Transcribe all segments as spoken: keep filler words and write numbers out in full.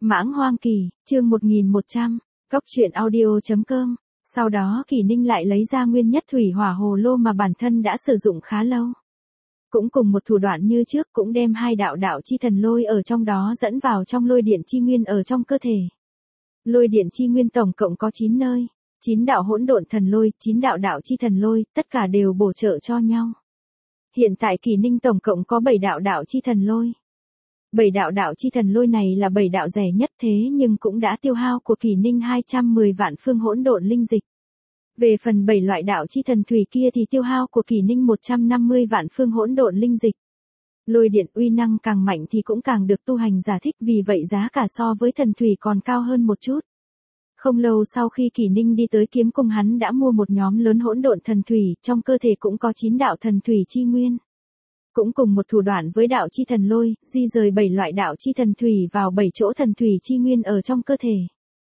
Mãng Hoang Kỳ, chương một nghìn một trăm, cốc truyện audio.com. Sau đó Kỳ Ninh lại lấy ra nguyên nhất thủy hỏa hồ lô mà bản thân đã sử dụng khá lâu. Cũng cùng một thủ đoạn như trước, cũng đem hai đạo đạo chi thần lôi ở trong đó dẫn vào trong lôi điện chi nguyên ở trong cơ thể. Lôi điện chi nguyên tổng cộng có chín nơi, chín đạo hỗn độn thần lôi, chín đạo đạo chi thần lôi, tất cả đều bổ trợ cho nhau. Hiện tại Kỳ Ninh tổng cộng có bảy đạo đạo chi thần lôi. Bảy đạo đạo chi thần lôi này là bảy đạo rẻ nhất, thế nhưng cũng đã tiêu hao của Kỳ Ninh hai trăm mười vạn phương hỗn độn linh dịch. Về phần bảy loại đạo chi thần thủy kia thì tiêu hao của Kỳ Ninh một trăm năm mươi vạn phương hỗn độn linh dịch. Lôi điện uy năng càng mạnh thì cũng càng được tu hành giả thích, vì vậy giá cả so với thần thủy còn cao hơn một chút. Không lâu sau khi Kỳ Ninh đi tới kiếm cung, hắn đã mua một nhóm lớn hỗn độn thần thủy, trong cơ thể cũng có chín đạo thần thủy chi nguyên. Cũng cùng một thủ đoạn với đạo chi thần lôi, di rời bảy loại đạo chi thần thủy vào bảy chỗ thần thủy chi nguyên ở trong cơ thể.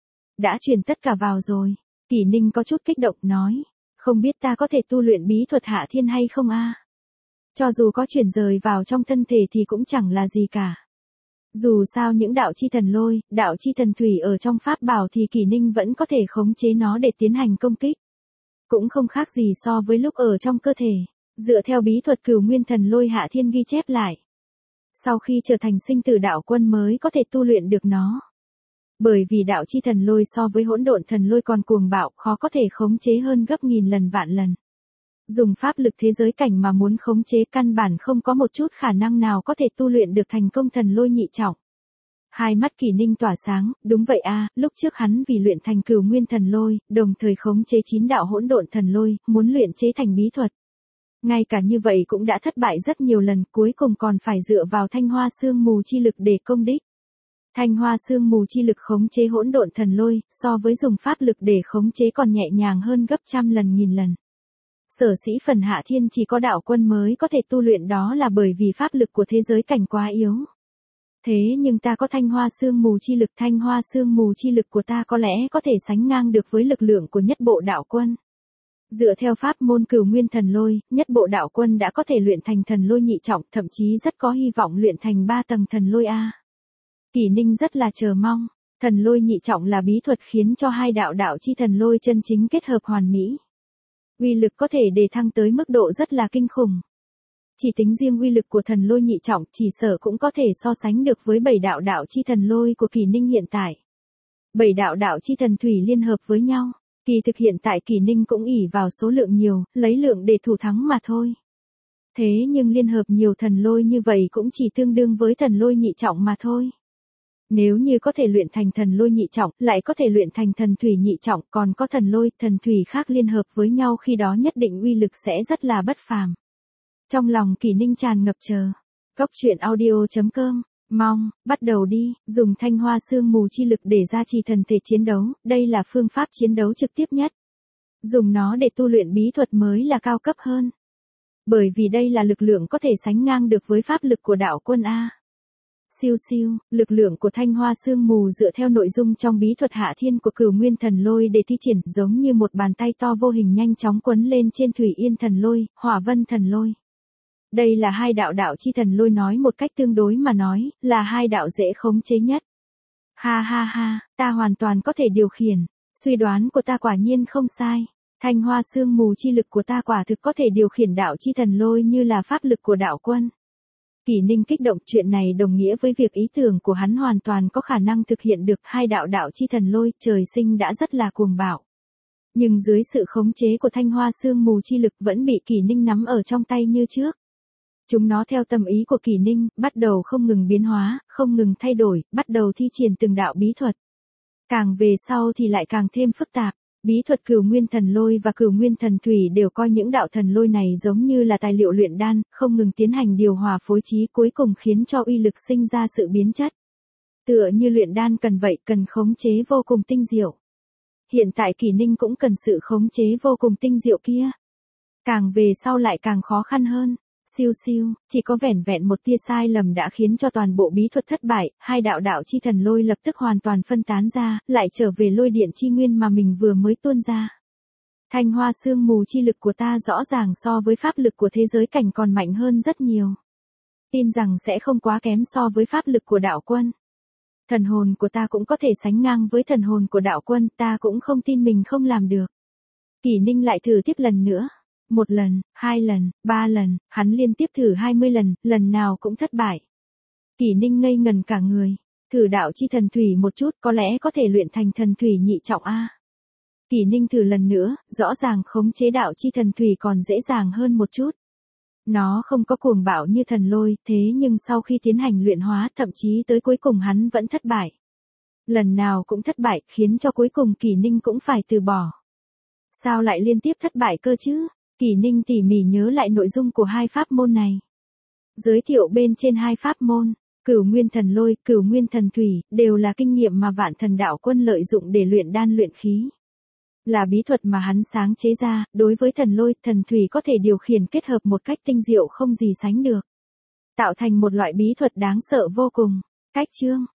Đã truyền tất cả vào rồi. Kỳ Ninh có chút kích động nói, không biết ta có thể tu luyện bí thuật hạ thiên hay không a? Cho dù có chuyển rời vào trong thân thể thì cũng chẳng là gì cả. Dù sao những đạo chi thần lôi, đạo chi thần thủy ở trong pháp bảo thì Kỳ Ninh vẫn có thể khống chế nó để tiến hành công kích. Cũng không khác gì so với lúc ở trong cơ thể. Dựa theo bí thuật Cửu Nguyên Thần Lôi Hạ Thiên ghi chép lại. Sau khi trở thành sinh tử đạo quân mới có thể tu luyện được nó. Bởi vì đạo chi thần lôi so với hỗn độn thần lôi còn cuồng bạo, khó có thể khống chế hơn gấp nghìn lần vạn lần. Dùng pháp lực thế giới cảnh mà muốn khống chế căn bản không có một chút khả năng nào có thể tu luyện được thành công thần lôi nhị trọng. Hai mắt Kỳ Ninh tỏa sáng, đúng vậy a, lúc trước hắn vì luyện thành Cửu Nguyên Thần Lôi, đồng thời khống chế chín đạo hỗn độn thần lôi, muốn luyện chế thành bí thuật. Ngay cả như vậy cũng đã thất bại rất nhiều lần, cuối cùng còn phải dựa vào thanh hoa sương mù chi lực để công đích. Thanh hoa sương mù chi lực khống chế hỗn độn thần lôi, so với dùng pháp lực để khống chế còn nhẹ nhàng hơn gấp trăm lần nghìn lần. Sở sĩ phần hạ thiên chỉ có đạo quân mới có thể tu luyện, đó là bởi vì pháp lực của thế giới cảnh quá yếu. Thế nhưng ta có thanh hoa sương mù chi lực, thanh hoa sương mù chi lực của ta có lẽ có thể sánh ngang được với lực lượng của nhất bộ đạo quân. Dựa theo pháp môn Cửu Nguyên Thần Lôi, nhất bộ đạo quân đã có thể luyện thành thần lôi nhị trọng, thậm chí rất có hy vọng luyện thành ba tầng thần lôi A. Kỳ Ninh rất là chờ mong, thần lôi nhị trọng là bí thuật khiến cho hai đạo đạo chi thần lôi chân chính kết hợp hoàn mỹ. Uy lực có thể đề thăng tới mức độ rất là kinh khủng. Chỉ tính riêng uy lực của thần lôi nhị trọng chỉ sở cũng có thể so sánh được với bảy đạo đạo chi thần lôi của Kỳ Ninh hiện tại. Bảy đạo đạo chi thần thủy liên hợp với nhau. Kỳ thực hiện tại Kỳ Ninh cũng ỷ vào số lượng nhiều, lấy lượng để thủ thắng mà thôi. Thế nhưng liên hợp nhiều thần lôi như vậy cũng chỉ tương đương với thần lôi nhị trọng mà thôi. Nếu như có thể luyện thành thần lôi nhị trọng, lại có thể luyện thành thần thủy nhị trọng, còn có thần lôi, thần thủy khác liên hợp với nhau, khi đó nhất định uy lực sẽ rất là bất phàm. Trong lòng Kỳ Ninh tràn ngập chờ. Cốc truyện audio.com. Mong, bắt đầu đi, dùng thanh hoa sương mù chi lực để gia trì thần thể chiến đấu, đây là phương pháp chiến đấu trực tiếp nhất. Dùng nó để tu luyện bí thuật mới là cao cấp hơn. Bởi vì đây là lực lượng có thể sánh ngang được với pháp lực của đạo quân A. Siêu siêu, lực lượng của thanh hoa sương mù dựa theo nội dung trong bí thuật hạ thiên của Cửu Nguyên Thần Lôi để thi triển, giống như một bàn tay to vô hình nhanh chóng quấn lên trên Thủy Yên Thần Lôi, Hỏa Vân Thần Lôi. Đây là hai đạo đạo chi thần lôi, nói một cách tương đối mà nói, là hai đạo dễ khống chế nhất. Ha ha ha, ta hoàn toàn có thể điều khiển, suy đoán của ta quả nhiên không sai. Thanh hoa sương mù chi lực của ta quả thực có thể điều khiển đạo chi thần lôi như là pháp lực của đạo quân. Kỳ Ninh kích động, chuyện này đồng nghĩa với việc ý tưởng của hắn hoàn toàn có khả năng thực hiện được. Hai đạo đạo chi thần lôi trời sinh đã rất là cuồng bạo. Nhưng dưới sự khống chế của thanh hoa sương mù chi lực vẫn bị Kỳ Ninh nắm ở trong tay như trước. Chúng nó theo tâm ý của Kỳ Ninh, bắt đầu không ngừng biến hóa, không ngừng thay đổi, bắt đầu thi triển từng đạo bí thuật. Càng về sau thì lại càng thêm phức tạp. Bí thuật Cửu Nguyên Thần Lôi và Cửu Nguyên Thần Thủy đều coi những đạo thần lôi này giống như là tài liệu luyện đan, không ngừng tiến hành điều hòa phối trí, cuối cùng khiến cho uy lực sinh ra sự biến chất. Tựa như luyện đan cần vậy, cần khống chế vô cùng tinh diệu. Hiện tại Kỳ Ninh cũng cần sự khống chế vô cùng tinh diệu kia. Càng về sau lại càng khó khăn hơn. Siêu siêu, chỉ có vẻn vẹn một tia sai lầm đã khiến cho toàn bộ bí thuật thất bại, hai đạo đạo chi thần lôi lập tức hoàn toàn phân tán ra, lại trở về lôi điện chi nguyên mà mình vừa mới tuôn ra. Thanh hoa sương mù chi lực của ta rõ ràng so với pháp lực của thế giới cảnh còn mạnh hơn rất nhiều. Tin rằng sẽ không quá kém so với pháp lực của đạo quân. Thần hồn của ta cũng có thể sánh ngang với thần hồn của đạo quân, ta cũng không tin mình không làm được. Kỷ Ninh lại thử tiếp lần nữa. Một lần, hai lần, ba lần, hắn liên tiếp thử hai mươi lần, lần nào cũng thất bại. Kỷ Ninh ngây ngần cả người. Thử đạo chi thần thủy một chút, có lẽ có thể luyện thành thần thủy nhị trọng a. Kỷ Ninh thử lần nữa, rõ ràng khống chế đạo chi thần thủy còn dễ dàng hơn một chút. Nó không có cuồng bạo như thần lôi, thế nhưng sau khi tiến hành luyện hóa, thậm chí tới cuối cùng hắn vẫn thất bại. Lần nào cũng thất bại, khiến cho cuối cùng Kỷ Ninh cũng phải từ bỏ. Sao lại liên tiếp thất bại cơ chứ? Kỷ Ninh tỉ mỉ nhớ lại nội dung của hai pháp môn này. Giới thiệu bên trên hai pháp môn, Cửu Nguyên Thần Lôi, Cửu Nguyên Thần Thủy, đều là kinh nghiệm mà Vạn Thần Đạo Quân lợi dụng để luyện đan luyện khí. Là bí thuật mà hắn sáng chế ra, đối với thần lôi, thần thủy có thể điều khiển kết hợp một cách tinh diệu không gì sánh được. Tạo thành một loại bí thuật đáng sợ vô cùng. Cách chương